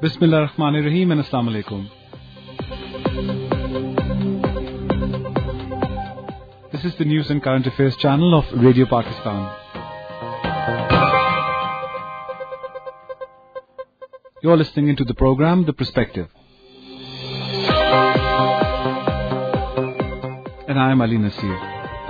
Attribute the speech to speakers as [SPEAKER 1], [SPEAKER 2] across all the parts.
[SPEAKER 1] Bismillah ar-Rahman ar-Rahim and Assalamu alaikum. This is the News and Current Affairs channel of Radio Pakistan. You're listening into the program The Perspective. And I am Ali Nasir.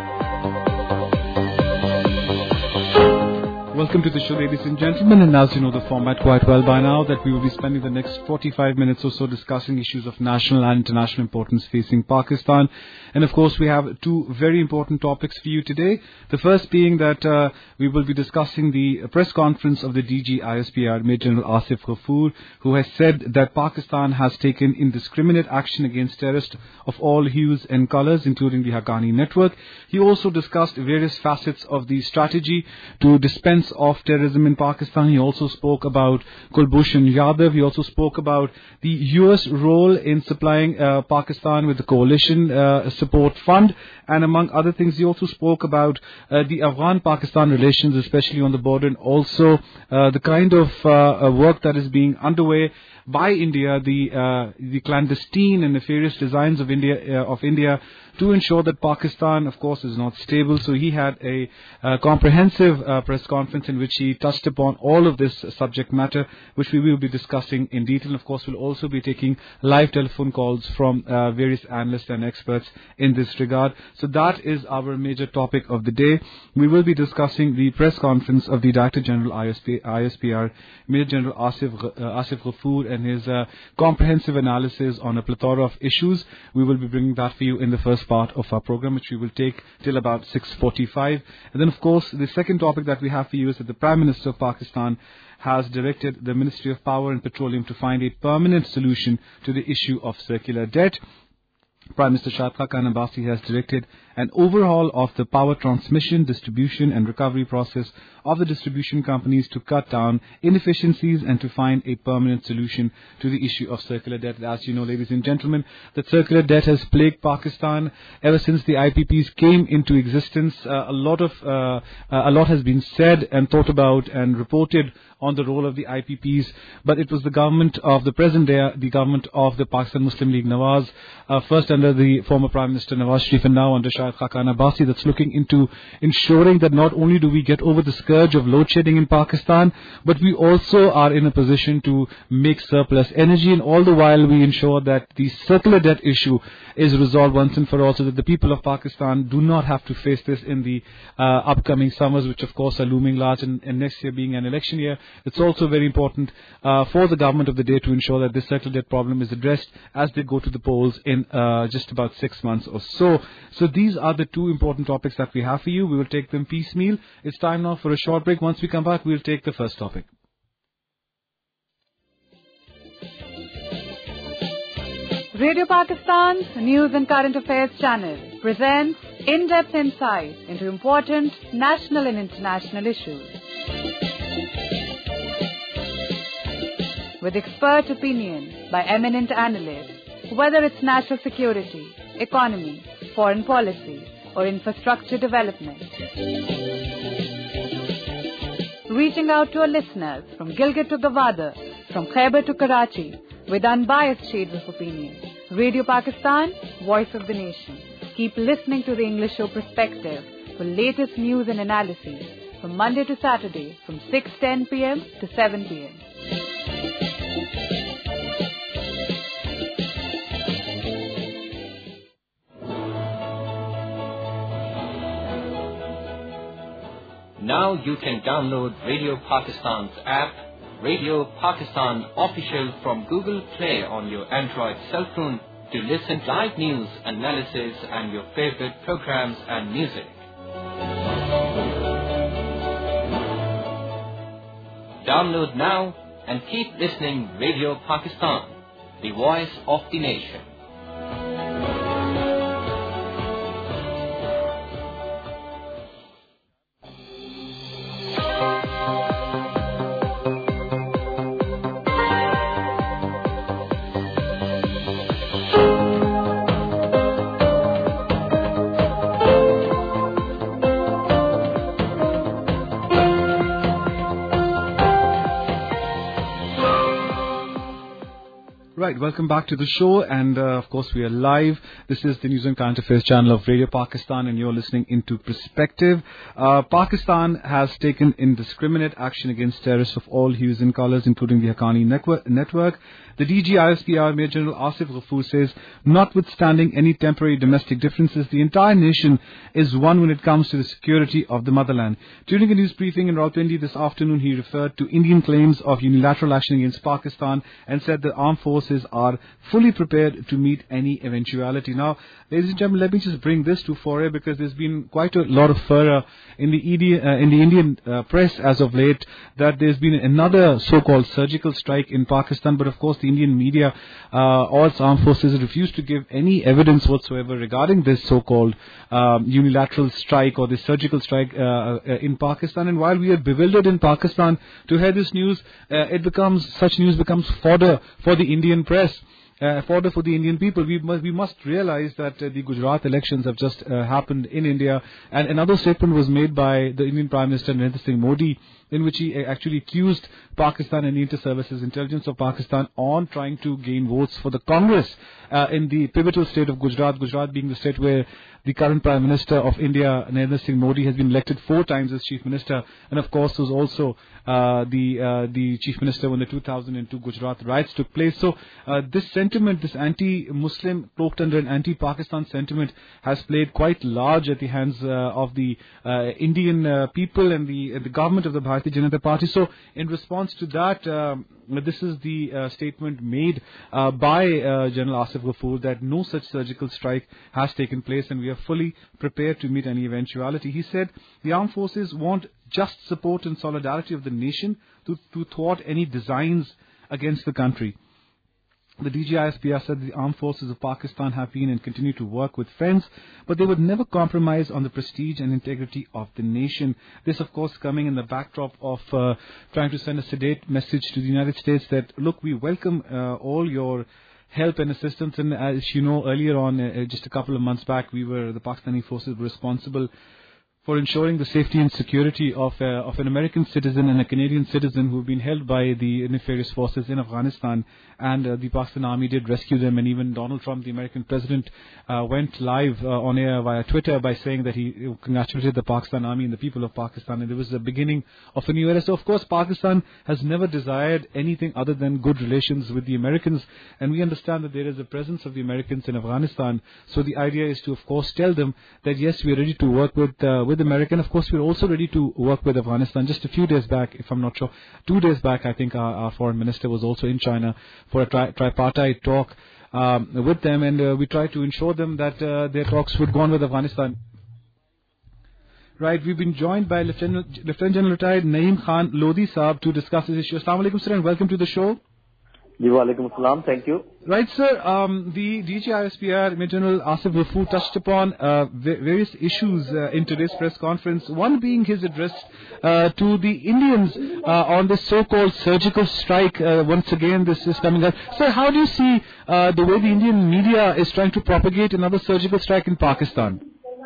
[SPEAKER 1] Welcome to the show, ladies and gentlemen, and as you know the format quite well by now, that we will be spending the next 45 minutes or so discussing issues of national and international importance facing Pakistan. And of course, we have two very important topics for you today. The first being that we will be discussing the press conference of the DG ISPR, Major General Asif Ghafoor, who has said that Pakistan has taken indiscriminate action against terrorists of all hues and colours, including the Haqqani network. He also discussed various facets of the strategy to dispense of terrorism in Pakistan. He also spoke about Kulbhushan Yadav. He also spoke about the US role in supplying Pakistan with the coalition support fund, and among other things he also spoke about the Afghan-Pakistan relations, especially on the border, and also the kind of work that is being underway by India, the clandestine and nefarious designs of India to ensure that Pakistan, of course, is not stable. So he had a comprehensive press conference in which he touched upon all of this subject matter, which we will be discussing in detail. Of course, we'll also be taking live telephone calls from various analysts and experts in this regard. So that is our major topic of the day. We will be discussing the press conference of the Director General ISPR, Major General Asif Ghafoor, and his comprehensive analysis on a plethora of issues. We will be bringing that for you in the first part of our program, which we will take till about 6:45. And then, of course, the second topic that we have for you is that the Prime Minister of Pakistan has directed the Ministry of Power and Petroleum to find a permanent solution to the issue of circular debt. Prime Minister Shahid Khaqan Abbasi has directed an overhaul of the power transmission, distribution and recovery process of the distribution companies to cut down inefficiencies and to find a permanent solution to the issue of circular debt. As you know, ladies and gentlemen, that circular debt has plagued Pakistan ever since the IPPs came into existence. A lot has been said and thought about and reported on the role of the IPPs, but it was the government of the present day, the government of the Pakistan Muslim League Nawaz, first under the former Prime Minister Nawaz Sharif and now under Shahid Khaqan Abbasi, that's looking into ensuring that not only do we get over the scourge of load shedding in Pakistan, but we also are in a position to make surplus energy, and all the while we ensure that the circular debt issue is resolved once and for all, so that the people of Pakistan do not have to face this in the upcoming summers, which of course are looming large, and next year being an election year. It's also very important for the government of the day to ensure that this circular debt problem is addressed as they go to the polls in just about 6 months or so. So these are the two important topics that we have for you. We will take them piecemeal. It's time now for a short break. Once we come back, we'll take the first topic.
[SPEAKER 2] Radio Pakistan's News and Current Affairs channel presents in-depth insights into important national and international issues, with expert opinion by eminent analysts, whether it's national security, economy, foreign policy, or infrastructure development. Reaching out to our listeners from Gilgit to Gwadar, from Khyber to Karachi, with unbiased shades of opinion. Radio Pakistan, voice of the nation. Keep listening to the English show Perspective for latest news and analyses from Monday to Saturday from 6:10 p.m. to 7 p.m.
[SPEAKER 3] Now you can download Radio Pakistan's app, Radio Pakistan Official, from Google Play on your Android cell phone to listen to live news, analysis and your favorite programs and music. Download now and keep listening. Radio Pakistan, the voice of the nation.
[SPEAKER 1] Right, welcome back to the show, and of course we are live. This is the News and Current Affairs channel of Radio Pakistan, and you're listening into Perspective. Pakistan has taken indiscriminate action against terrorists of all hues and colours, including the Haqqani network. The DG ISPR Major General Asif Ghafoor says, notwithstanding any temporary domestic differences, the entire nation is one when it comes to the security of the motherland. During a news briefing in Rawalpindi this afternoon, he referred to Indian claims of unilateral action against Pakistan and said the armed forces are fully prepared to meet any eventuality. Now, ladies and gentlemen, let me just bring this to fore because there's been quite a lot of furor in the Indian press as of late that there's been another so-called surgical strike in Pakistan, but of course the Indian media or its armed forces refused to give any evidence whatsoever regarding this so-called unilateral strike or this surgical strike in Pakistan. And while we are bewildered in Pakistan to hear this news, such news becomes fodder for the Indian press. Fodder for the Indian people. We must realize that the Gujarat elections have just happened in India, and another statement was made by the Indian Prime Minister Narendra Singh Modi, in which he actually accused Pakistan and the Inter-Services Intelligence of Pakistan on trying to gain votes for the Congress in the pivotal state of Gujarat. Gujarat being the state where the current Prime Minister of India, Narendra Singh Modi, has been elected 4 times as Chief Minister, and of course was also the Chief Minister when the 2002 Gujarat riots took place. So this sentiment, this anti-Muslim cloaked under an anti-Pakistan sentiment, has played quite large at the hands of the Indian people and the government of the Bharatiya Janata Party. So in response to that, this is the statement made by General Asif Ghafoor that no such surgical strike has taken place and we are fully prepared to meet any eventuality. He said the armed forces want just support and solidarity of the nation to thwart any designs against the country. The DGISPR said the armed forces of Pakistan have been and continue to work with friends, but they would never compromise on the prestige and integrity of the nation. This, of course, coming in the backdrop of trying to send a sedate message to the United States that, look, we welcome all your help and assistance. And as you know, earlier on, just a couple of months back, the Pakistani forces were responsible for ensuring the safety and security of an American citizen and a Canadian citizen who have been held by the nefarious forces in Afghanistan, and the Pakistan Army did rescue them, and even Donald Trump, the American president, went live on air via Twitter by saying that he congratulated the Pakistan Army and the people of Pakistan, and it was the beginning of a new era. So of course Pakistan has never desired anything other than good relations with the Americans, and we understand that there is a presence of the Americans in Afghanistan. So the idea is to, of course, tell them that yes, we are ready to work with America. And of course, we're also ready to work with Afghanistan. Just a few days back, if I'm not sure, 2 days back, I think our foreign minister was also in China for a tripartite talk with them, and we tried to ensure them that their talks would go on with Afghanistan. Right, we've been joined by Lieutenant General Retired Naeem Khan Lodi Saab to discuss this issue. Assalamu alaikum, sir, and welcome to the show.
[SPEAKER 4] Walaikum assalam, thank you.
[SPEAKER 1] Right, sir. The DGISPR Major General Asif Ghafoor touched upon various issues in today's press conference. One being his address to the Indians on this so-called surgical strike. Once again, this is coming up. Sir, how do you see the way the Indian media is trying to propagate another surgical strike in Pakistan?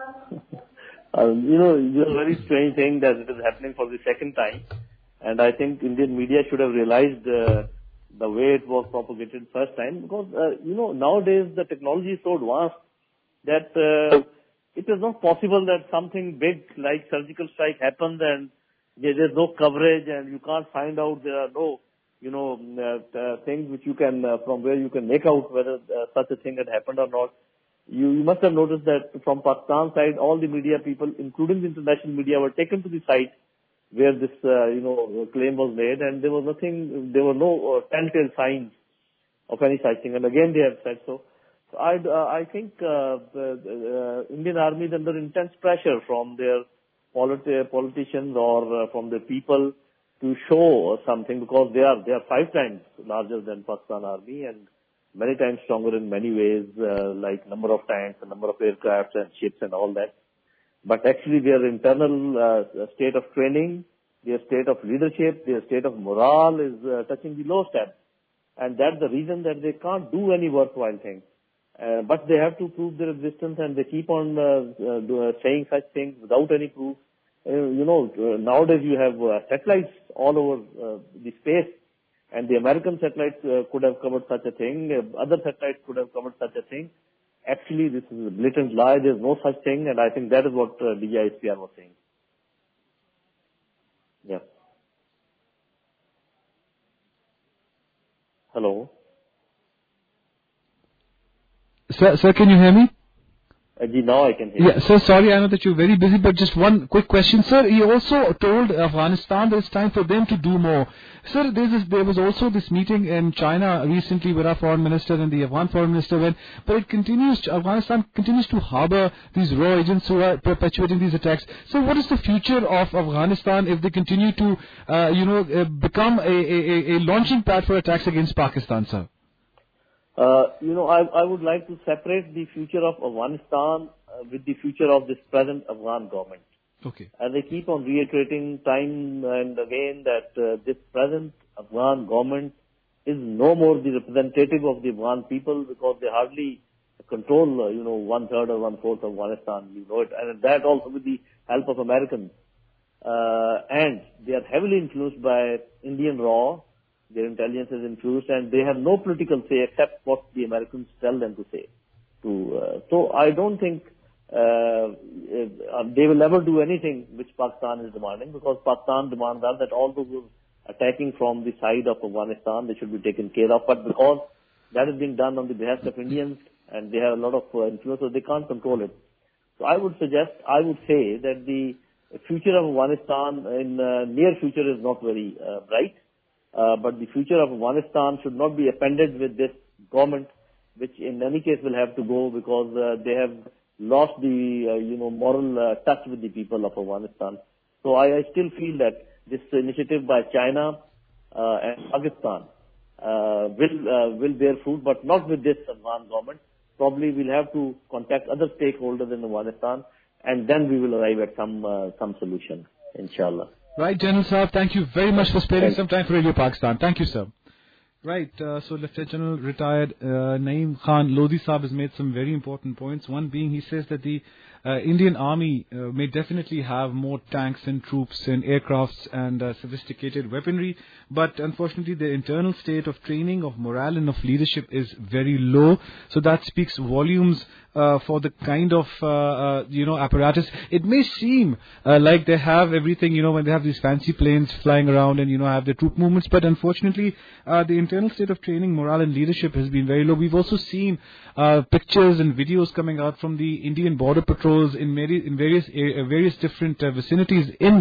[SPEAKER 4] It's a very strange thing that it is happening for the second time, and I think Indian media should have realized the way it was propagated first time, because nowadays the technology is so advanced that it is not possible that something big like surgical strike happens and there's no coverage and you can't find out. There are no things which you can from where you can make out whether such a thing had happened or not. You must have noticed that from Pakistan side, all the media people, including the international media, were taken to the site where this, claim was made, and there were no telltale signs of any such thing. And again, they have said so. So I think the Indian Army is under intense pressure from their politicians or from the people to show something, because they are 5 times larger than Pakistan Army and many times stronger in many ways, like number of tanks, the number of aircrafts and ships and all that. But actually their internal state of training, their state of leadership, their state of morale is touching the lowest ebb. And that's the reason that they can't do any worthwhile thing. But they have to prove their existence, and they keep on saying such things without any proof. Nowadays you have satellites all over the space, And the American satellites could have covered such a thing. Other satellites could have covered such a thing. Actually, this is a blatant lie. There's no such thing, and I think that is what DGISPR was saying. Yeah. Hello.
[SPEAKER 1] Sir, can you hear me?
[SPEAKER 4] Now I can hear you.
[SPEAKER 1] Yeah, sir, sorry, I know that you're very busy, but just one quick question, sir. He also told Afghanistan that it's time for them to do more. Sir, there was also this meeting in China recently where our foreign minister and the Afghan foreign minister went, but Afghanistan continues to harbor these raw agents who are perpetuating these attacks. So what is the future of Afghanistan if they continue to, become a launching pad for attacks against Pakistan, sir?
[SPEAKER 4] I would like to separate the future of Afghanistan with the future of this present Afghan government.
[SPEAKER 1] Okay.
[SPEAKER 4] And they keep on reiterating time and again that this present Afghan government is no more the representative of the Afghan people because they hardly control, 1/3 or 1/4 of Afghanistan, it, and that also with the help of Americans. And they are heavily influenced by Indian RAW. Their intelligence is influenced, and they have no political say except what the Americans tell them to say. So I don't think they will ever do anything which Pakistan is demanding, because Pakistan demands that all those who are attacking from the side of Afghanistan, they should be taken care of. But because that is being done on the behest of Indians, and they have a lot of influence, so they can't control it. So I would say that the future of Afghanistan in near future is not very bright. But the future of Afghanistan should not be appended with this government, which in any case will have to go because they have lost the moral touch with the people of Afghanistan. So I still feel that this initiative by China and Pakistan will bear fruit, but not with this Afghan government. Probably we'll have to contact other stakeholders in Afghanistan, and then we will arrive at some solution, inshallah.
[SPEAKER 1] Right, General Saab, thank you very much for sparing some time for Radio Pakistan. Thank you, sir. Right, so Lieutenant General retired Naeem Khan Lodhi Saab has made some very important points. One being, he says that the Indian Army may definitely have more tanks and troops and aircrafts and sophisticated weaponry, but unfortunately the internal state of training, of morale and of leadership is very low. So that speaks volumes for the kind of, apparatus. It may seem like they have everything, when they have these fancy planes flying around and, have their troop movements, but unfortunately the internal state of training, morale and leadership has been very low. We've also seen pictures and videos coming out from the Indian border patrols in various different vicinities in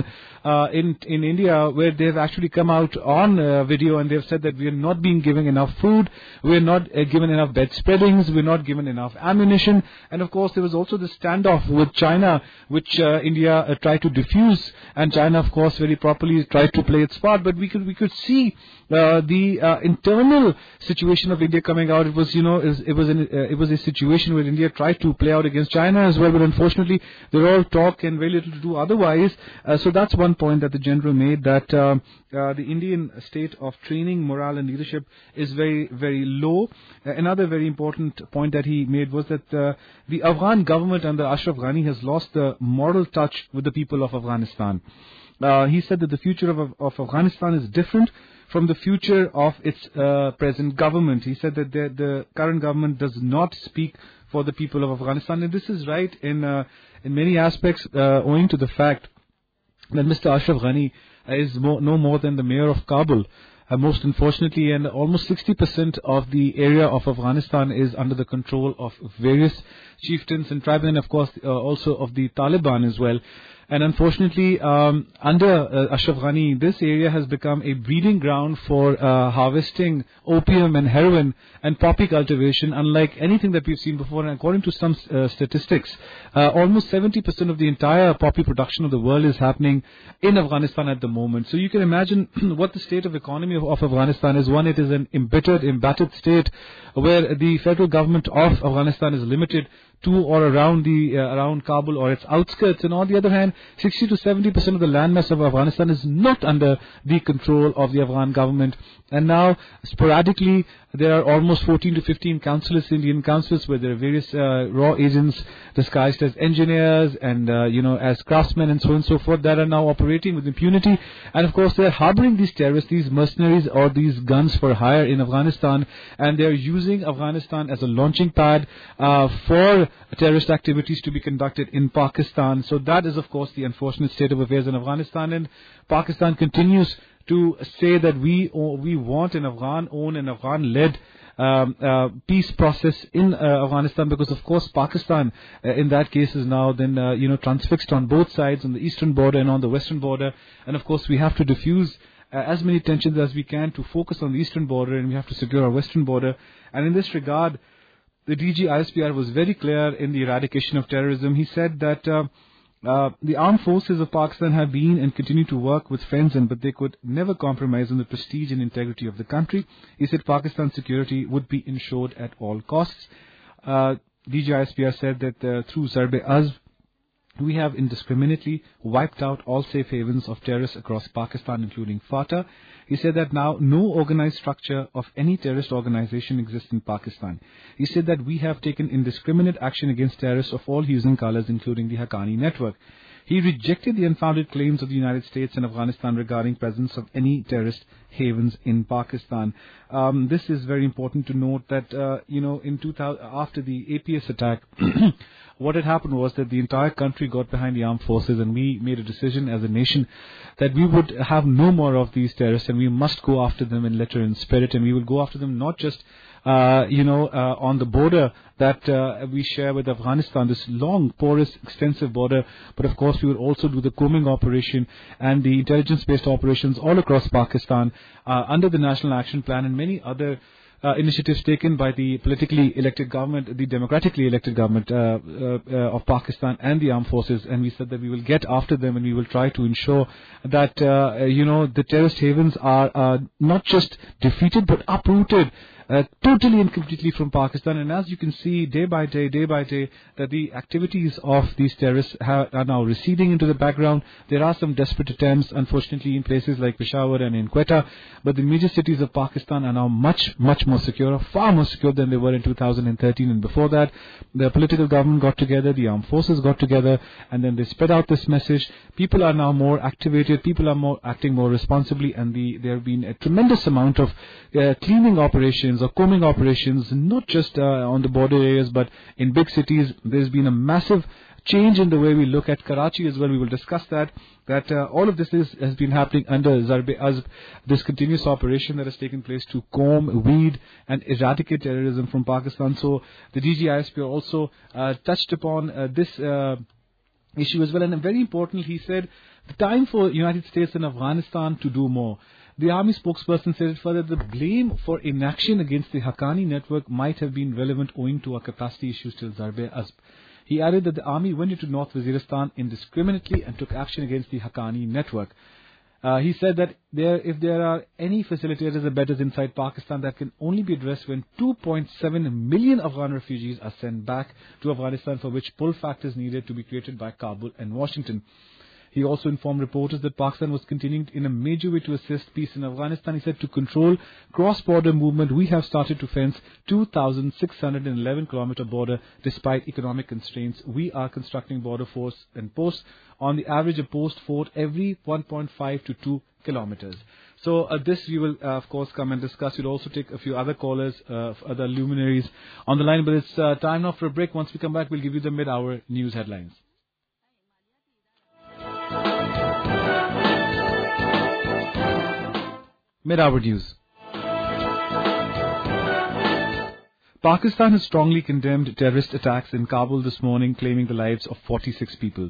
[SPEAKER 1] India, where they have actually come out on video and they have said that we are not being given enough food, we are not given enough bed spreadings, we are not given enough ammunition. And of course there was also the standoff with China, which India tried to diffuse, and China of course very properly tried to play its part. But we could see the internal situation of India coming out. It was it was a situation where India tried to play out against China as well, but unfortunately they were all talk and very little to do otherwise. So that's one point that the general made, that the Indian state of training, morale and leadership is very, very low. Another very important point that he made was that the Afghan government under Ashraf Ghani has lost the moral touch with the people of Afghanistan. He said that the future of Afghanistan is different from the future of its present government. He said that the current government does not speak for the people of Afghanistan, and this is right in many aspects, owing to the fact that Mr. Ashraf Ghani is no more than the mayor of Kabul. Most unfortunately, and almost 60% of the area of Afghanistan is under the control of various chieftains and tribes, and of course also of the Taliban as well. And unfortunately, under Ashraf Ghani, this area has become a breeding ground for harvesting opium and heroin and poppy cultivation, unlike anything that we've seen before. And according to some statistics, almost 70% of the entire poppy production of the world is happening in Afghanistan at the moment. So you can imagine what the state of economy of Afghanistan is. One, it is an embattered state where the federal government of Afghanistan is limited to or around around Kabul or its outskirts. And on the other hand, 60 to 70% of the landmass of Afghanistan is not under the control of the Afghan government. And now, sporadically, there are almost 14 to 15 councillors, Indian councils, where there are various raw agents disguised as engineers and, as craftsmen and so on and so forth that are now operating with impunity. And of course, they're harboring these terrorists, these mercenaries or these guns for hire in Afghanistan. And they're using Afghanistan as a launching pad for terrorist activities to be conducted in Pakistan. So that is, of course, the unfortunate state of affairs in Afghanistan. And Pakistan continues to say that we want an Afghan-owned and Afghan-led peace process in Afghanistan, because of course Pakistan in that case is now then transfixed on both sides, on the eastern border and on the western border. And of course we have to diffuse as many tensions as we can to focus on the eastern border, and we have to secure our western border. And in this regard, the DG ISPR was very clear in the eradication of terrorism. He said that the armed forces of Pakistan have been and continue to work with friends, but they could never compromise on the prestige and integrity of the country. He said Pakistan's security would be ensured at all costs. DG ISPR said that through Zarb-e-Azb, we have indiscriminately wiped out all safe havens of terrorists across Pakistan, including FATA. He said that now no organized structure of any terrorist organization exists in Pakistan. He said that we have taken indiscriminate action against terrorists of all hues and colors, including the Haqqani network. He rejected the unfounded claims of the United States and Afghanistan regarding presence of any terrorist havens in Pakistan. This is very important to note that, in 2000, after the APS attack, what had happened was that the entire country got behind the armed forces, and we made a decision as a nation that we would have no more of these terrorists, and we must go after them in letter and spirit, and we will go after them not just on the border that we share with Afghanistan, this long, porous, extensive border, but of course we will also do the combing operation and the intelligence-based operations all across Pakistan under the National Action Plan and many other initiatives taken by the politically elected government, the democratically elected government of Pakistan and the armed forces. And we said that we will get after them and we will try to ensure that, the terrorist havens are not just defeated but uprooted totally and completely from Pakistan. And as you can see, day by day, that the activities of these terrorists are now receding into the background. There are some desperate attempts, unfortunately, in places like Peshawar and in Quetta, but the major cities of Pakistan are now much, much more secure, far more secure than they were in 2013 and before that. The political government got together, the armed forces got together, and then they spread out this message. People are now more activated, people are acting more responsibly, and there have been a tremendous amount of cleaning operations or combing operations, not just on the border areas, but in big cities. There's been a massive change in the way we look at Karachi as well. We will discuss that all of this has been happening under Zarb-e-Azb, this continuous operation that has taken place to comb, weed, and eradicate terrorism from Pakistan. So the DG ISPR also touched upon this issue as well. And very important, he said, the time for United States and Afghanistan to do more. The army spokesperson said further the blame for inaction against the Haqqani network might have been relevant owing to our capacity issues till Zarb-e-Azb. He added that the army went into North Waziristan indiscriminately and took action against the Haqqani network. He said that if there are any facilitators or bettors inside Pakistan, that can only be addressed when 2.7 million Afghan refugees are sent back to Afghanistan, for which pull factors needed to be created by Kabul and Washington. He also informed reporters that Pakistan was continuing in a major way to assist peace in Afghanistan. He said, to control cross-border movement, we have started to fence 2,611-kilometer border despite economic constraints. We are constructing border force and posts, on the average a post fort every 1.5 to 2 kilometers. So this we will, of course, come and discuss. We'll also take a few other callers, other luminaries on the line. But it's time now for a break. Once we come back, we'll give you the mid-hour news headlines. Mid-hour news. Pakistan has strongly condemned terrorist attacks in Kabul this morning, claiming the lives of 46 people.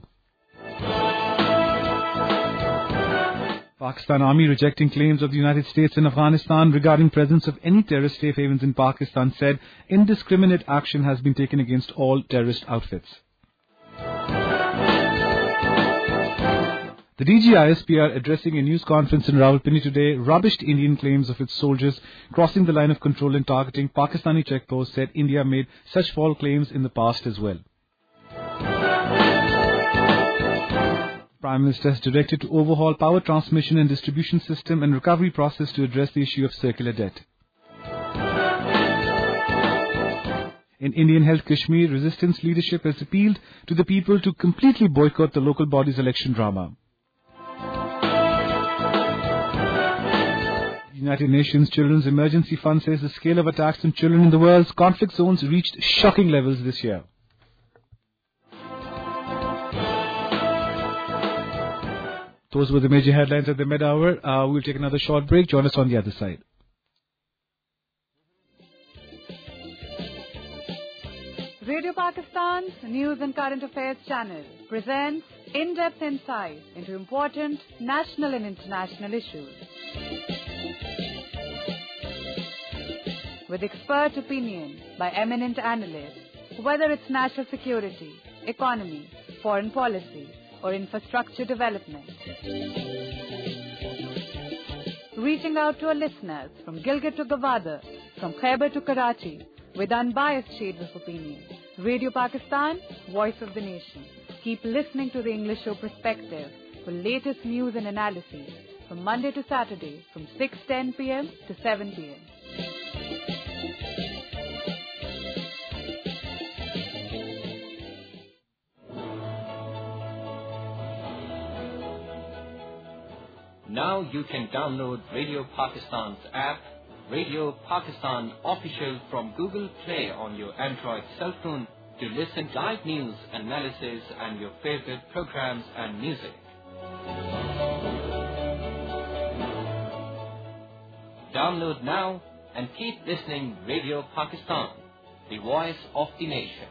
[SPEAKER 1] Pakistan Army, rejecting claims of the United States and Afghanistan regarding presence of any terrorist safe havens in Pakistan, said indiscriminate action has been taken against all terrorist outfits. The DGISPR, addressing a news conference in Rawalpindi today, rubbished Indian claims of its soldiers crossing the line of control and targeting Pakistani checkposts, said India made such false claims in the past as well. Prime Minister has directed to overhaul power transmission and distribution system and recovery process to address the issue of circular debt. In Indian held Kashmir, resistance leadership has appealed to the people to completely boycott the local body's election drama. United Nations Children's Emergency Fund says the scale of attacks on children in the world's conflict zones reached shocking levels this year. Those were the major headlines at the mid-hour. We'll take another short break. Join us on the other side.
[SPEAKER 2] Radio Pakistan's News and Current Affairs channel presents in-depth insights into important national and international issues. With expert opinion by eminent analysts, whether it's national security, economy, foreign policy, or infrastructure development. Reaching out to our listeners from Gilgit to Gwadar, from Khyber to Karachi, with unbiased shades of opinion. Radio Pakistan, voice of the nation. Keep listening to the English show Perspective for latest news and analysis from Monday to Saturday from 6:10 p.m. to 7 p.m.
[SPEAKER 3] Now you can download Radio Pakistan's app, Radio Pakistan Official, from Google Play on your Android cell phone to listen to live news, analysis, and your favorite programs and music. Download now and keep listening. Radio Pakistan, the voice of the nation.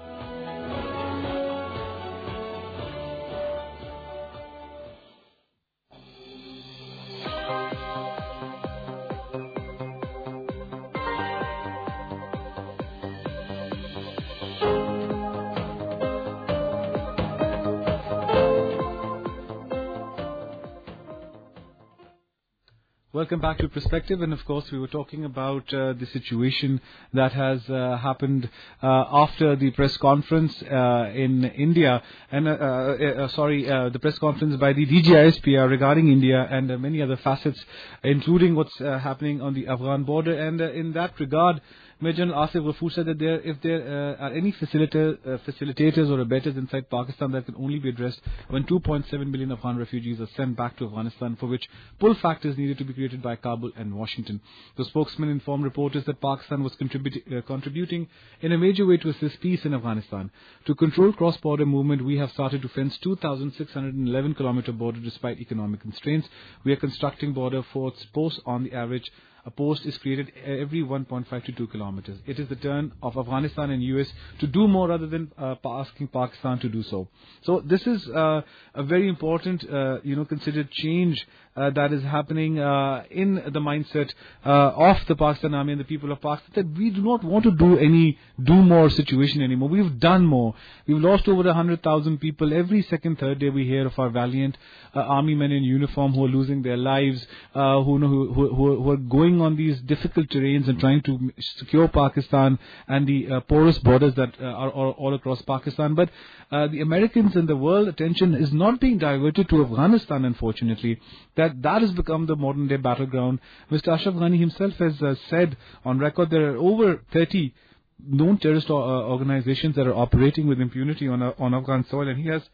[SPEAKER 1] Welcome back to Perspective, and of course we were talking about the situation that has happened after the press conference in India, and the press conference by the DGISPR regarding India and many other facets, including what's happening on the Afghan border. And in that regard, Major General Asif Ghafoor said that if there are any facilitators or abettors inside Pakistan, that can only be addressed when 2.7 million Afghan refugees are sent back to Afghanistan, for which pull factors needed to be created by Kabul and Washington. The spokesman informed reporters that Pakistan was contributing in a major way to assist peace in Afghanistan. To control cross-border movement, we have started to fence 2,611-kilometer border despite economic constraints. We are constructing border forts posts on the average. A post is created every 1.5 to 2 kilometers. It is the turn of Afghanistan and US to do more rather than asking Pakistan to do so. So this is a very important, considered change that is happening in the mindset of the Pakistan Army and the people of Pakistan, that we do not want to do more situation anymore. We've done more. We've lost over 100,000 people. Every second, third day we hear of our valiant army men in uniform who are losing their lives, who are going on these difficult terrains and trying to secure Pakistan and the porous borders that are all across Pakistan. But the Americans and the world attention is not being diverted to Afghanistan, unfortunately. That has become the modern day battleground. Mr. Ashraf Ghani himself has said on record there are over 30 known terrorist organizations that are operating with impunity on Afghan soil, and he has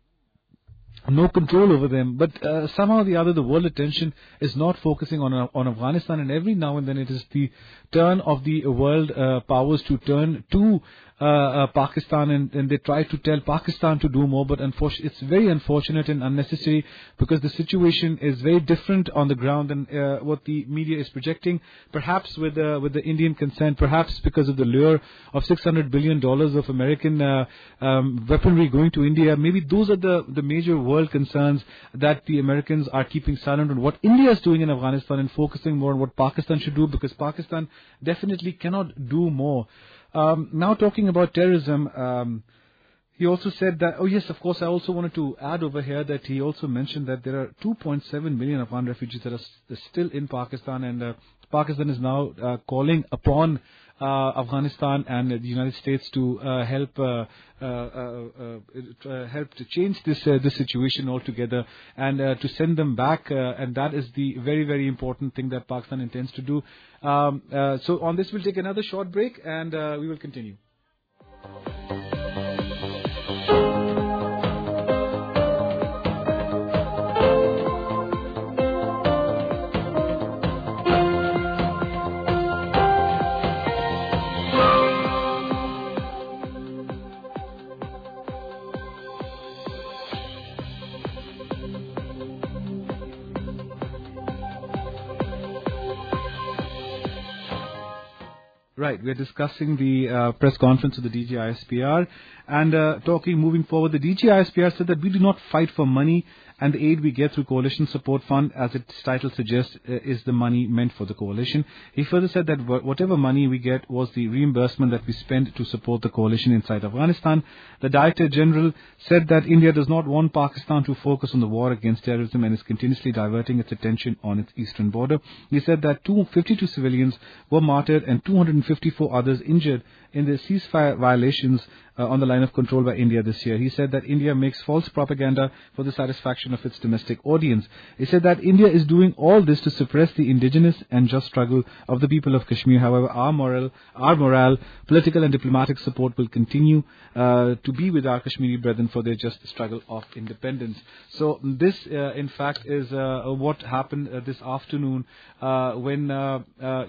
[SPEAKER 1] no control over them. But somehow or the other, the world attention is not focusing on Afghanistan, and every now and then it is the turn of the world powers to turn to Pakistan, and they try to tell Pakistan to do more, but it's very unfortunate and unnecessary, because the situation is very different on the ground than what the media is projecting. Perhaps with the Indian consent, perhaps because of the lure of $600 billion of American weaponry going to India. Maybe those are the major world concerns that the Americans are keeping silent on what India is doing in Afghanistan and focusing more on what Pakistan should do, because Pakistan definitely cannot do more. Now talking about terrorism, He also said that, oh yes, of course, I also wanted to add over here that he also mentioned that there are 2.7 million Afghan refugees that are still in Pakistan, and Pakistan is now calling upon Afghanistan and the United States to help to change this situation altogether and to send them back, and that is the very, very important thing that Pakistan intends to do. So on this, we'll take another short break, and we will continue. Right, we're discussing the press conference of the DGISPR and moving forward, the DGISPR said that we do not fight for money, and the aid we get through Coalition Support Fund, as its title suggests, is the money meant for the coalition. He further said that whatever money we get was the reimbursement that we spent to support the coalition inside Afghanistan. The Director General said that India does not want Pakistan to focus on the war against terrorism and is continuously diverting its attention on its eastern border. He said that 252 civilians were martyred and 254 others injured in the ceasefire violations on the line of control by India this year. He said that India makes false propaganda for the satisfaction of its domestic audience. He said that India is doing all this to suppress the indigenous and just struggle of the people of Kashmir. However, our morale, political and diplomatic support will continue to be with our Kashmiri brethren for their just struggle of independence. So this, in fact, is what happened this afternoon when the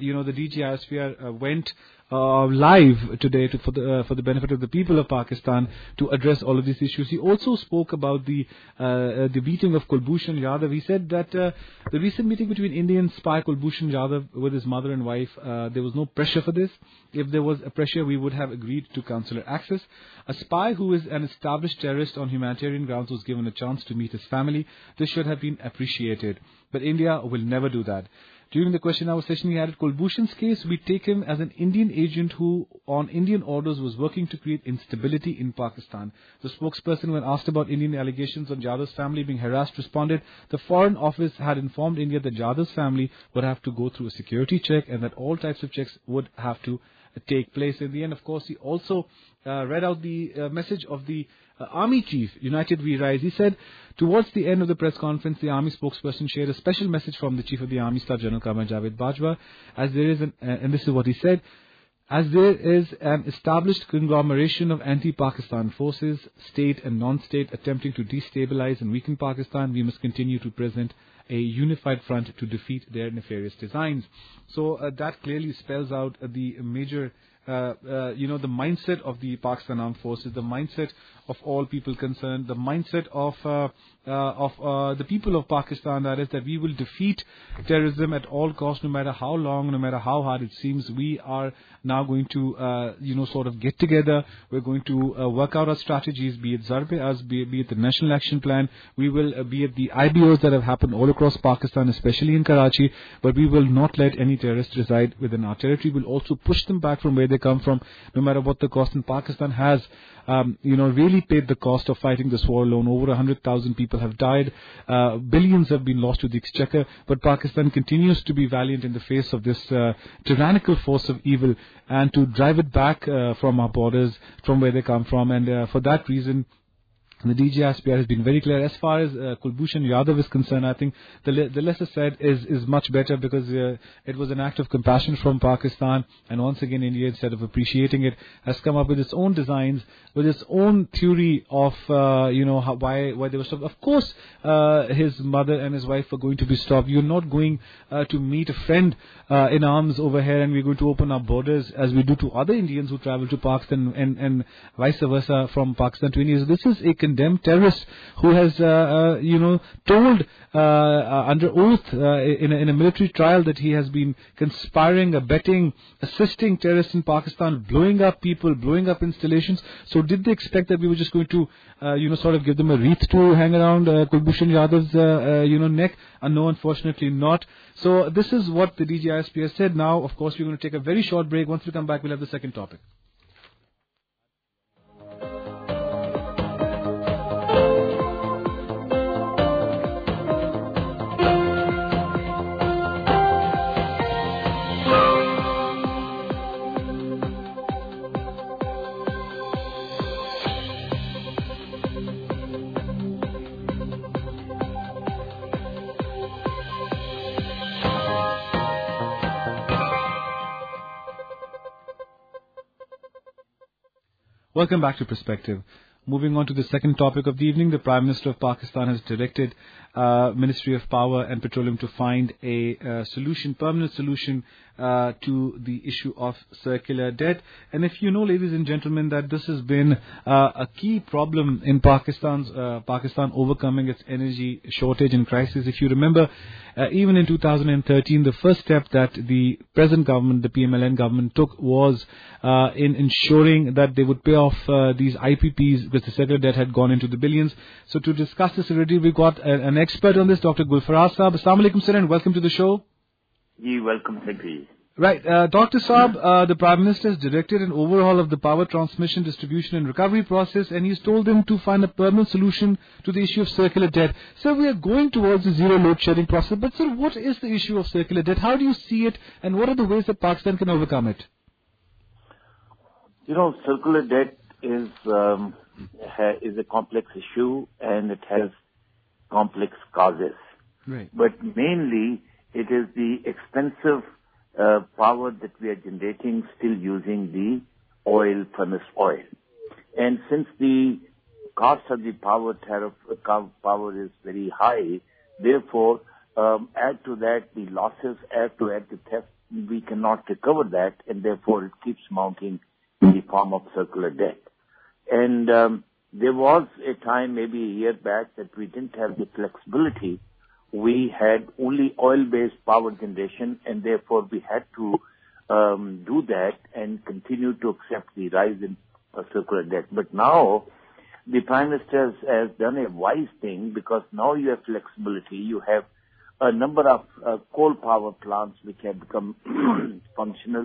[SPEAKER 1] DGISPR went live today for the benefit of the people of Pakistan to address all of these issues. He also spoke about the meeting of Kulbhushan Yadav. He said that the recent meeting between Indian spy Kulbhushan Yadav with his mother and wife, there was no pressure for this. If there was a pressure, we would have agreed to consular access. A spy who is an established terrorist on humanitarian grounds was given a chance to meet his family. This should have been appreciated. But India will never do that. During the question hour session, he added, Kulbhushan's case, we take him as an Indian agent who, on Indian orders, was working to create instability in Pakistan. The spokesperson, when asked about Indian allegations on Jadav's family being harassed, responded, the Foreign Office had informed India that Jadav's family would have to go through a security check and that all types of checks would have to take place. In the end, of course, he also read out the message of the Army Chief, United We Rise. He said, towards the end of the press conference, the Army spokesperson shared a special message from the Chief of the Army Staff, General Qamar Javed Bajwa, as there is and this is what he said, as there is an established conglomeration of anti-Pakistan forces, state and non-state, attempting to destabilize and weaken Pakistan, we must continue to present a unified front to defeat their nefarious designs. So that clearly spells out the major the mindset of the Pakistan Armed Forces, the mindset of all people concerned, the mindset of the people of Pakistan, that is that we will defeat terrorism at all costs, no matter how long, no matter how hard it seems. We are now going to, sort of get together. We're going to work out our strategies, be it Zarb-e-Az, be it the National Action Plan. We will be it the IBOs that have happened all across Pakistan, especially in Karachi, but we will not let any terrorists reside within our territory. We'll also push them back from where they come from, no matter what the cost. And Pakistan has, really paid the cost of fighting this war alone. Over 100,000 people have died. Billions have been lost to the exchequer. But Pakistan continues to be valiant in the face of this tyrannical force of evil and to drive it back from our borders, from where they come from. And for that reason, the DGISPR has been very clear. As far as Kulbhushan Yadav is concerned, I think the lesser said is much better, because it was an act of compassion from Pakistan, and once again India, instead of appreciating it, has come up with its own designs, with its own theory of why they were stopped. Of course, his mother and his wife were going to be stopped. You're not going to meet a friend in arms over here, and we're going to open our borders as we do to other Indians who travel to Pakistan, and vice versa from Pakistan to India. So this is a condemned terrorist who has, told under oath in a military trial that he has been conspiring, abetting, assisting terrorists in Pakistan, blowing up people, blowing up installations. So did they expect that we were just going to, sort of give them a wreath to hang around Kulbhushan Yadav's, neck? No, unfortunately not. So this is what the DGISPR said. Now, of course, we're going to take a very short break. Once we come back, we'll have the second topic. Welcome back to Perspective. Moving on to the second topic of the evening, the Prime Minister of Pakistan has directed Ministry of Power and Petroleum to find a permanent solution to the issue of circular debt. And if you know, ladies and gentlemen, that this has been a key problem in Pakistan overcoming its energy shortage and crisis. If you remember, even in 2013, the first step that the present government, the PMLN government, took was in ensuring that they would pay off these IPPs, because the circular debt had gone into the billions. So to discuss this already, we got an expert on this, Dr. Gulfaraz Saab. Assalamu alaikum, sir, and welcome to the show.
[SPEAKER 5] Welcome, thank you.
[SPEAKER 1] Right, Dr. Saab, the Prime Minister has directed an overhaul of the power transmission, distribution and recovery process, and he's told them to find a permanent solution to the issue of circular debt. Sir, we are going towards the zero load shedding process, but sir, what is the issue of circular debt? How do you see it, and what are the ways that Pakistan can overcome it?
[SPEAKER 5] Circular debt is a complex issue, and it has complex causes.
[SPEAKER 1] Right.
[SPEAKER 5] But mainly, it is the expensive power that we are generating still using the furnace oil. And since the cost of the power is very high, therefore, add to that the losses, add to the theft, we cannot recover that, and therefore it keeps mounting in the form of circular debt. And there was a time, maybe a year back, that we didn't have the flexibility. We had only oil-based power generation, and therefore we had to do that and continue to accept the rise in circular debt. But now, the Prime Minister has done a wise thing, because now you have flexibility. You have a number of coal power plants which have become functional.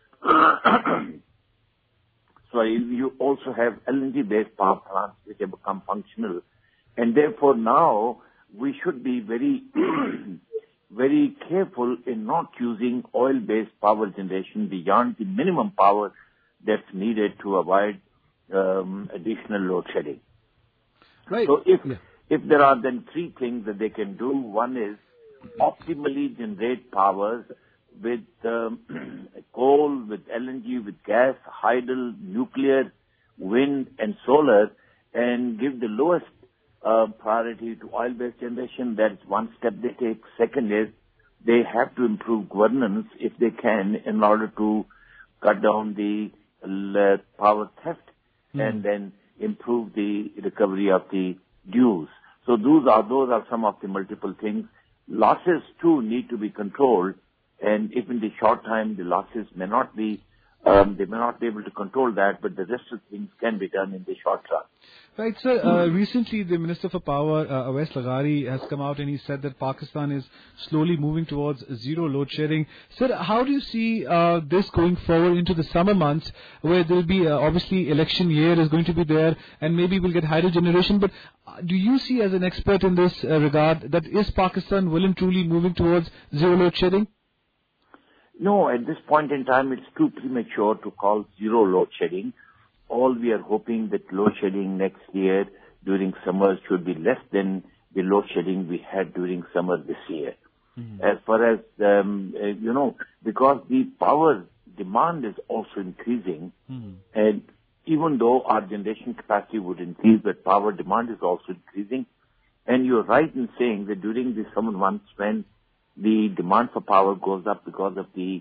[SPEAKER 5] You also have LNG-based power plants which have become functional. And therefore now, we should be very, very careful in not using oil-based power generation beyond the minimum power that's needed to avoid additional load shedding.
[SPEAKER 1] Right.
[SPEAKER 5] So if there are then three things that they can do, one is optimally generate powers with coal, with LNG, with gas, hydro, nuclear, wind and solar, and give the lowest priority to oil-based generation. That's one step they take. Second is they have to improve governance if they can, in order to cut down the power theft and then improve the recovery of the dues. So those are some of the multiple things. Losses too need to be controlled, and if in the short time the losses may not be they may not be able to control that, but the rest of things can be done in the short run.
[SPEAKER 1] Right, sir. Recently, the Minister for Power, Awais Laghari, has come out and he said that Pakistan is slowly moving towards zero load shedding. Sir, how do you see this going forward into the summer months, where there will be, obviously, election year is going to be there, and maybe we'll get hydro generation, but do you see, as an expert in this regard, that is Pakistan well and truly moving towards zero load shedding?
[SPEAKER 5] No, at this point in time, it's too premature to call zero load shedding. All we are hoping that load shedding next year during summer should be less than the load shedding we had during summer this year. As far as, because the power demand is also increasing, and even though our generation capacity would increase, but power demand is also increasing. And you're right in saying that during the summer months, when the demand for power goes up because of the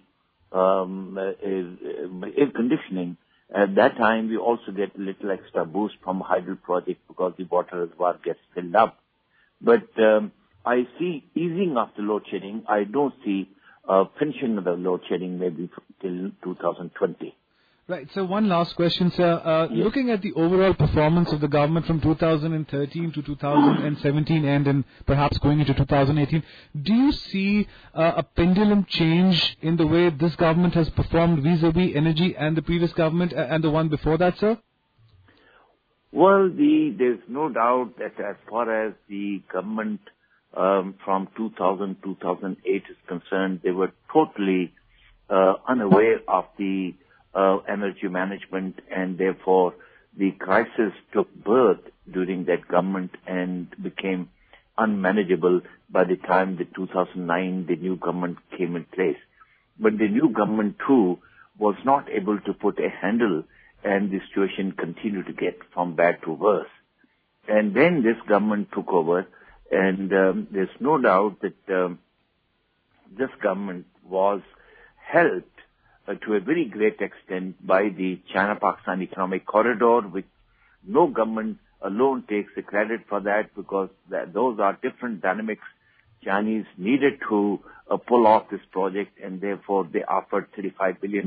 [SPEAKER 5] air conditioning, at that time we also get a little extra boost from hydro project because the water reservoir gets filled up. But I see easing of the load shedding. I don't see finishing of the load shedding maybe till 2020.
[SPEAKER 1] Right. So one last question, sir.
[SPEAKER 5] Yes.
[SPEAKER 1] Looking at the overall performance of the government from 2013 to 2017 and perhaps going into 2018, do you see a pendulum change in the way this government has performed vis-a-vis energy and the previous government and the one before that, sir?
[SPEAKER 5] Well, there's no doubt that as far as the government from 2000 to 2008 is concerned, they were totally unaware of the energy management, and therefore the crisis took birth during that government and became unmanageable by the time the 2009 the new government came in place. But the new government too was not able to put a handle and the situation continued to get from bad to worse. And then this government took over, and there's no doubt that this government was helped to a very great extent by the China-Pakistan Economic Corridor, which no government alone takes the credit for that, because those are different dynamics. Chinese needed to pull off this project, and therefore they offered $35 billion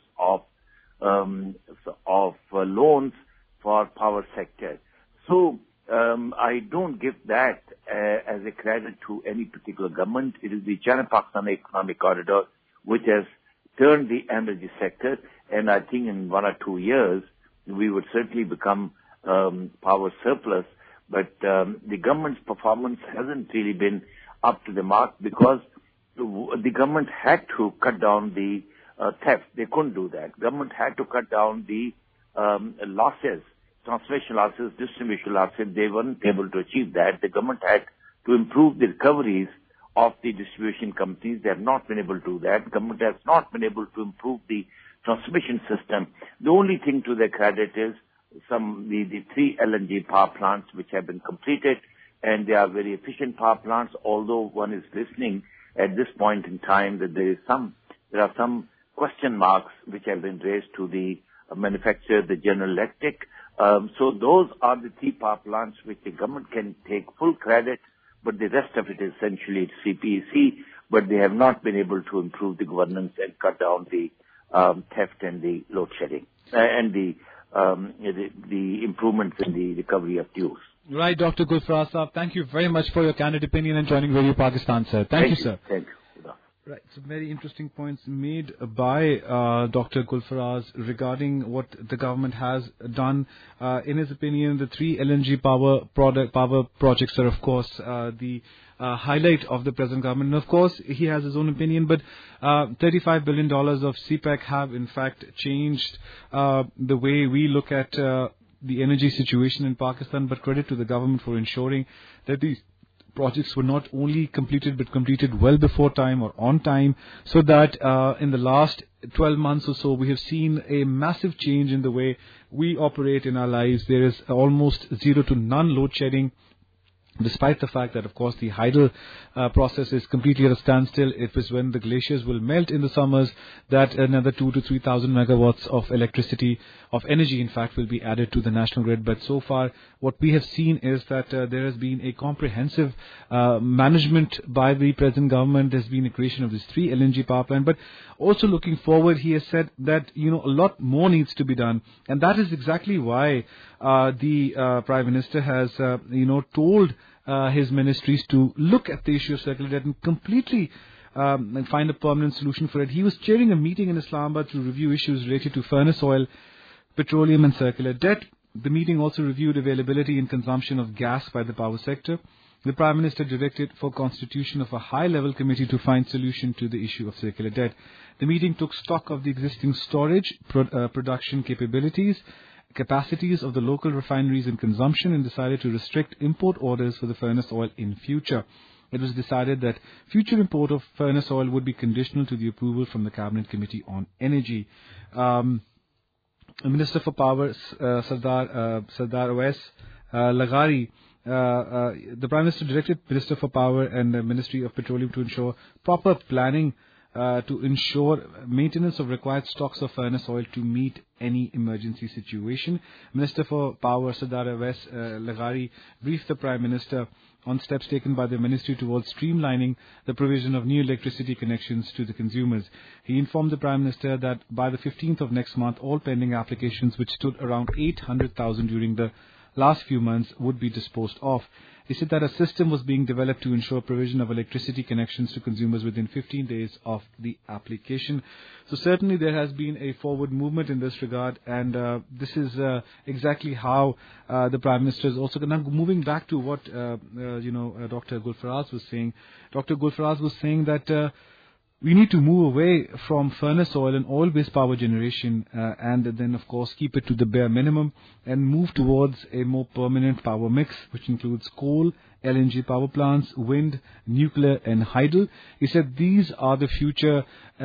[SPEAKER 5] of loans for power sector. So I don't give that as a credit to any particular government. It is the China-Pakistan Economic Corridor which has turned the energy sector, and I think in 1 or 2 years we would certainly become power surplus. But the government's performance hasn't really been up to the mark, because the government had to cut down the theft. They couldn't do that. Government had to cut down the losses, transmission losses, distribution losses. They weren't able to achieve that. The government had to improve the recoveries of the distribution companies. They have not been able to do that. Government has not been able to improve the transmission system. The only thing to their credit is the 3 LNG power plants which have been completed, and they are very efficient power plants, although one is listening at this point in time that there are some question marks which have been raised to the manufacturer, the General Electric. So those are the 3 power plants which the government can take full credit, but the rest of it is essentially CPEC, but they have not been able to improve the governance and cut down the theft and the load shedding and the improvements in the recovery of dues.
[SPEAKER 1] Right, Dr. Gulfaraz Saab, thank you very much for your candid opinion and joining Radio Pakistan, sir. Thank you, sir.
[SPEAKER 5] Thank you.
[SPEAKER 1] Right, so very interesting points made by Dr. Gulfaraz regarding what the government has done. In his opinion, the 3 LNG power projects are, of course, the highlight of the present government. And of course, he has his own opinion, but $35 billion of CPEC have, in fact, changed the way we look at the energy situation in Pakistan. But credit to the government for ensuring that these projects were not only completed but completed well before time or on time, so that in the last 12 months or so we have seen a massive change in the way we operate in our lives. There is almost zero to none load shedding, despite the fact that, of course, the hydel process is completely at a standstill. It is when the glaciers will melt in the summers that another 2,000 to 3,000 megawatts of electricity, of energy, in fact, will be added to the national grid. But so far, what we have seen is that there has been a comprehensive management by the present government. There's been a creation of this 3 LNG power plant. But also looking forward, he has said that, a lot more needs to be done. And that is exactly why the Prime Minister has, told his ministries to look at the issue of circular debt and completely find a permanent solution for it. He was chairing a meeting in Islamabad to review issues related to furnace oil, petroleum and circular debt. The meeting also reviewed availability and consumption of gas by the power sector. The Prime Minister directed for constitution of a high-level committee to find solution to the issue of circular debt. The meeting took stock of the existing storage, production capacities of the local refineries and consumption, and decided to restrict import orders for the furnace oil in future. It was decided that future import of furnace oil would be conditional to the approval from the Cabinet Committee on Energy. Minister for Power, Sardar Awais Laghari, the Prime Minister directed Minister for Power and the Ministry of Petroleum to ensure proper planning to ensure maintenance of required stocks of furnace oil to meet any emergency situation. Minister for Power, Sardar Awais Laghari, briefed the Prime Minister on steps taken by the ministry towards streamlining the provision of new electricity connections to the consumers. He informed the Prime Minister that by the 15th of next month, all pending applications, which stood around 800,000 during the last few months, would be disposed of. He said that a system was being developed to ensure provision of electricity connections to consumers within 15 days of the application. So certainly there has been a forward movement in this regard, and this is exactly how the Prime Minister is also now moving back to what Dr. Gulfaraz was saying. Dr. Gulfaraz was saying that we need to move away from furnace oil and oil-based power generation and then, of course, keep it to the bare minimum and move towards a more permanent power mix, which includes coal, LNG power plants, wind, nuclear, and hydro. He said these are the future,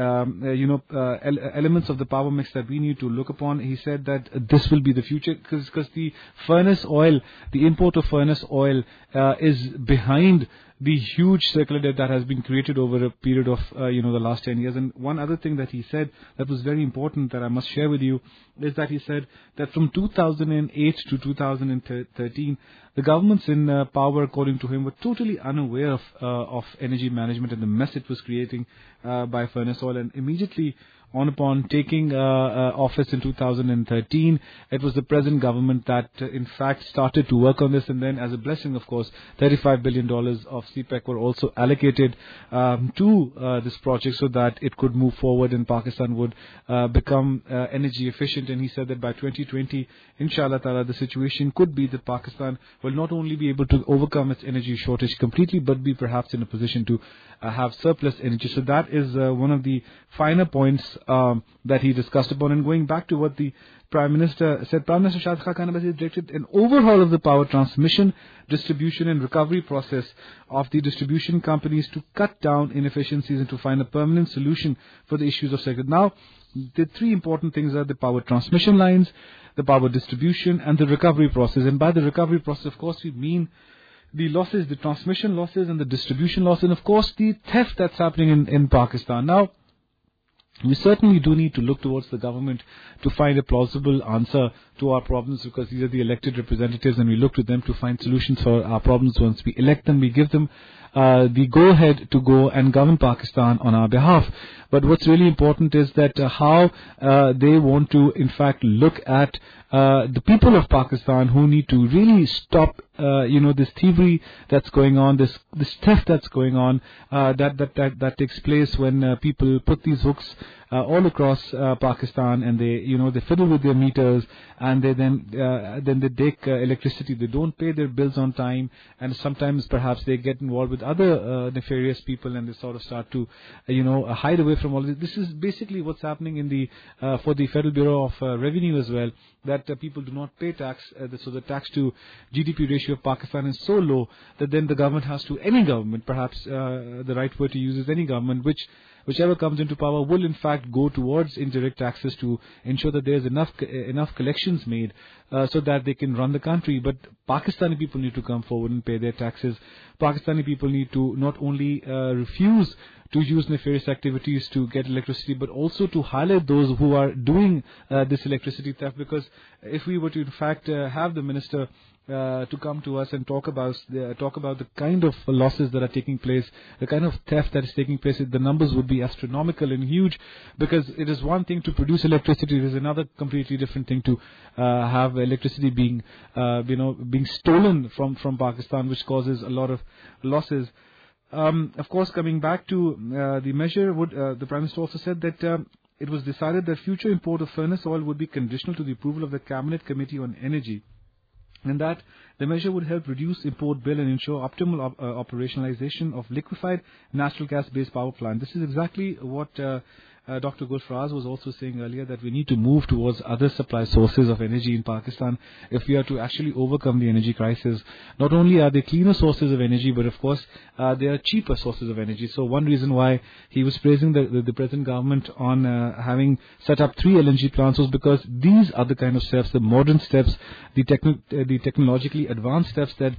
[SPEAKER 1] elements of the power mix that we need to look upon. He said that this will be the future because the furnace oil, the import of furnace oil is behind the huge circular debt that has been created over a period of, the last 10 years. And one other thing that he said that was very important that I must share with you is that he said that from 2008 to 2013, the governments in power, according to him, were totally unaware of energy management and the mess it was creating by furnace oil. And immediately upon taking office in 2013, it was the present government that, in fact, started to work on this. And then, as a blessing, of course, $35 billion of CPEC were also allocated to this project so that it could move forward and Pakistan would become energy efficient. And he said that by 2020, inshallah ta'ala, the situation could be that Pakistan will not only be able to overcome its energy shortage completely, but be perhaps in a position to have surplus energy. So that is one of the finer points that he discussed upon. And going back to what the Prime Minister said, Prime Minister Shahid Khaqan Abbasi directed an overhaul of the power transmission, distribution and recovery process of the distribution companies to cut down inefficiencies and to find a permanent solution for the issues of sector. Now, the three important things are the power transmission lines, the power distribution and the recovery process. And by the recovery process, of course, we mean the losses, the transmission losses and the distribution losses, and of course the theft that's happening in Pakistan. Now, we certainly do need to look towards the government to find a plausible answer to our problems, because these are the elected representatives and we look to them to find solutions for our problems. Once we elect them, we give them the go-ahead to go and govern Pakistan on our behalf. But what's really important is that how they want to, in fact, look at the people of Pakistan who need to really stop, this thievery that's going on, this theft that's going on, that takes place when people put these hooks all across Pakistan, and they fiddle with their meters, and they then they take electricity. They don't pay their bills on time, and sometimes perhaps they get involved with other nefarious people, and they sort of start to hide away from all this. This is basically what's happening in the for the Federal Bureau of Revenue as well, that people do not pay tax. So the tax to GDP ratio of Pakistan is so low that then the government has to, any government, perhaps the right word to use is any government, whichever comes into power will in fact go towards indirect taxes to ensure that there's enough collections made so that they can run the country. But Pakistani people need to come forward and pay their taxes. Pakistani people need to not only refuse to use nefarious activities to get electricity, but also to highlight those who are doing this electricity theft. Because if we were to in fact have the minister to come to us and talk about the kind of losses that are taking place, the kind of theft that is taking place, the numbers would be astronomical and huge. Because it is one thing to produce electricity; it is another completely different thing to have electricity being stolen from Pakistan, which causes a lot of losses. Of course, coming back to the measure, the Prime Minister also said that it was decided that future import of furnace oil would be conditional to the approval of the Cabinet Committee on Energy, and that the measure would help reduce import bill and ensure optimal operationalization of liquefied natural gas-based power plant. This is exactly what Dr. Gulfaraz was also saying earlier, that we need to move towards other supply sources of energy in Pakistan if we are to actually overcome the energy crisis. Not only are they cleaner sources of energy, but of course they are cheaper sources of energy. So one reason why he was praising the present government on having set up 3 LNG plants was because these are the kind of steps, the modern steps, the technologically advanced steps that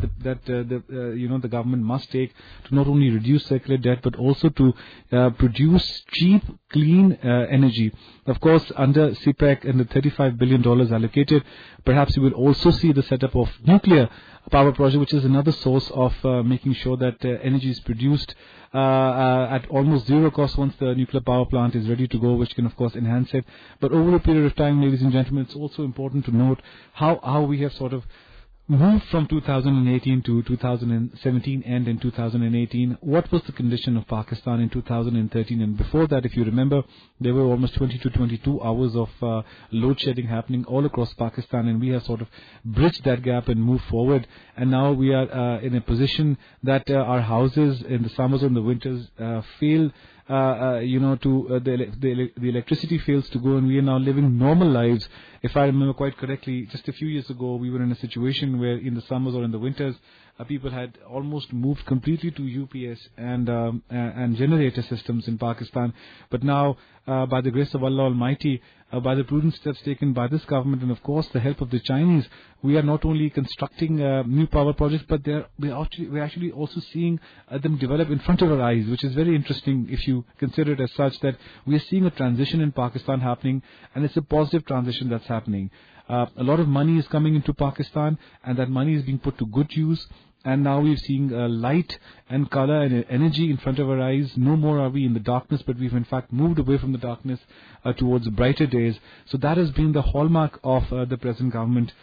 [SPEAKER 1] the government must take to not only reduce circular debt but also to produce cheap, clean energy. Of course, under CPEC and the $35 billion allocated, perhaps we will also see the setup of nuclear power project, which is another source of making sure that energy is produced at almost zero cost once the nuclear power plant is ready to go, which can of course enhance it. But over a period of time, ladies and gentlemen, it's also important to note how we have sort of moved from 2018 to 2017 and in 2018. What was the condition of Pakistan in 2013? And before that, if you remember, there were almost 20 to 22 hours of load shedding happening all across Pakistan, and we have sort of bridged that gap and moved forward. And now we are in a position that our houses in the summers and the winters fail the electricity fails to go, and we are now living normal lives. If I remember quite correctly, just a few years ago, we were in a situation where in the summers or in the winters, people had almost moved completely to UPS and generator systems in Pakistan. But now, by the grace of Allah Almighty, by the prudent steps taken by this government and of course the help of the Chinese, we are not only constructing new power projects, but we're actually also seeing them develop in front of our eyes, which is very interesting if you consider it as such, that we are seeing a transition in Pakistan happening, and it's a positive transition that's happening. A lot of money is coming into Pakistan, and that money is being put to good use. And now we're seeing light and color and energy in front of our eyes. No more are we in the darkness, but we've in fact moved away from the darkness towards brighter days. So that has been the hallmark of the present government.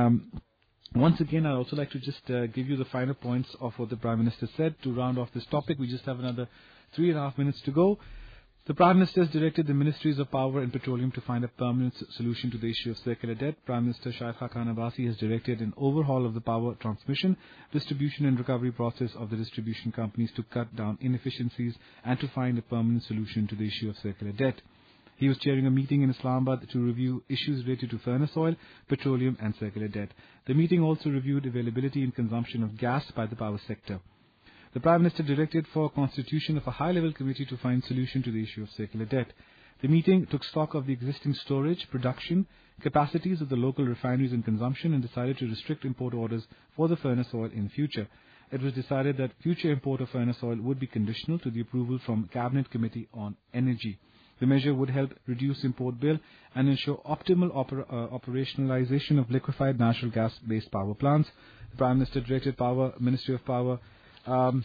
[SPEAKER 1] Once again, I'd also like to just give you the final points of what the Prime Minister said to round off this topic. We just have another 3.5 minutes to go. The Prime Minister has directed the Ministries of Power and Petroleum to find a permanent solution to the issue of circular debt. Prime Minister Shaista Khan Abbasi has directed an overhaul of the power transmission, distribution and recovery process of the distribution companies to cut down inefficiencies and to find a permanent solution to the issue of circular debt. He was chairing a meeting in Islamabad to review issues related to furnace oil, petroleum and circular debt. The meeting also reviewed availability and consumption of gas by the power sector. The Prime Minister directed for constitution of a high-level committee to find solution to the issue of circular debt. The meeting took stock of the existing storage, production, capacities of the local refineries and consumption and decided to restrict import orders for the furnace oil in future. It was decided that future import of furnace oil would be conditional to the approval from Cabinet Committee on Energy. The measure would help reduce import bill and ensure optimal operationalization of liquefied natural gas-based power plants. The Prime Minister directed Ministry of Power and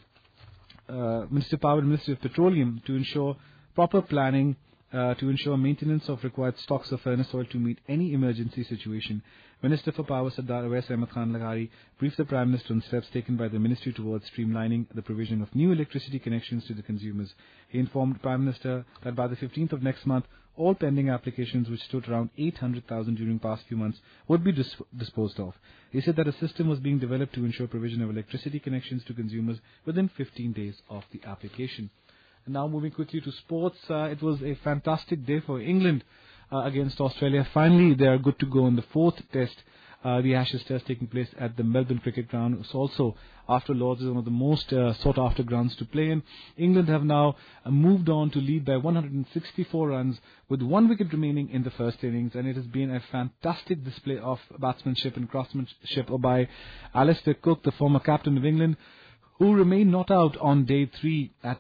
[SPEAKER 1] Ministry of Petroleum to ensure proper planning, to ensure maintenance of required stocks of furnace oil to meet any emergency situation. Minister for Power Sardar Awais Ahmed Khan Laghari briefed the Prime Minister on steps taken by the Ministry towards streamlining the provision of new electricity connections to the consumers. He informed the Prime Minister that by the 15th of next month, all pending applications, which stood around 800,000 during past few months, would be disposed of. He said that a system was being developed to ensure provision of electricity connections to consumers within 15 days of the application. And now moving quickly to sports, it was a fantastic day for England against Australia. Finally, they are good to go in the fourth test. The Ashes Test taking place at the Melbourne Cricket Ground. It's also, after Lords, is one of the most sought-after grounds to play in. England have now moved on to lead by 164 runs with 1 wicket remaining in the first innings, and it has been a fantastic display of batsmanship and craftsmanship by Alistair Cook, the former captain of England, who remained not out on day 3 at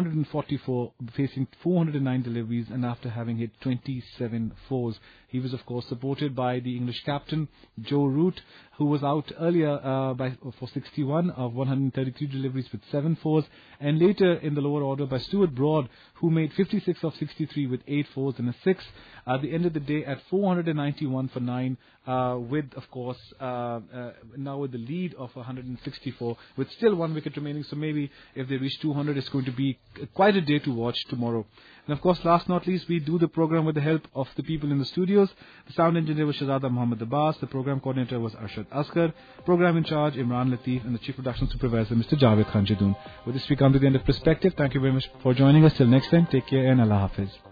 [SPEAKER 1] 244, facing 409 deliveries and after having hit 27 fours. He was, of course, supported by the English captain, Joe Root, who was out earlier for 61 of 133 deliveries with 7 fours, and later in the lower order by Stuart Broad, who made 56 of 63 with 8 fours and a 6. At the end of the day at 491 for 9, with, of course, now with the lead of 164, with still 1 wicket remaining. So maybe if they reach 200, it's going to be quite a day to watch tomorrow. And of course, last not least, we do the program with the help of the people in the studios. The sound engineer was Shahzada Muhammad Abbas. The program coordinator was Arshad Asghar. Program in charge, Imran Latif. And the chief production supervisor, Mr. Javed Khan Jadoon. With this, we come to the end of Perspective. Thank you very much for joining us. Till next time, take care and Allah Hafiz.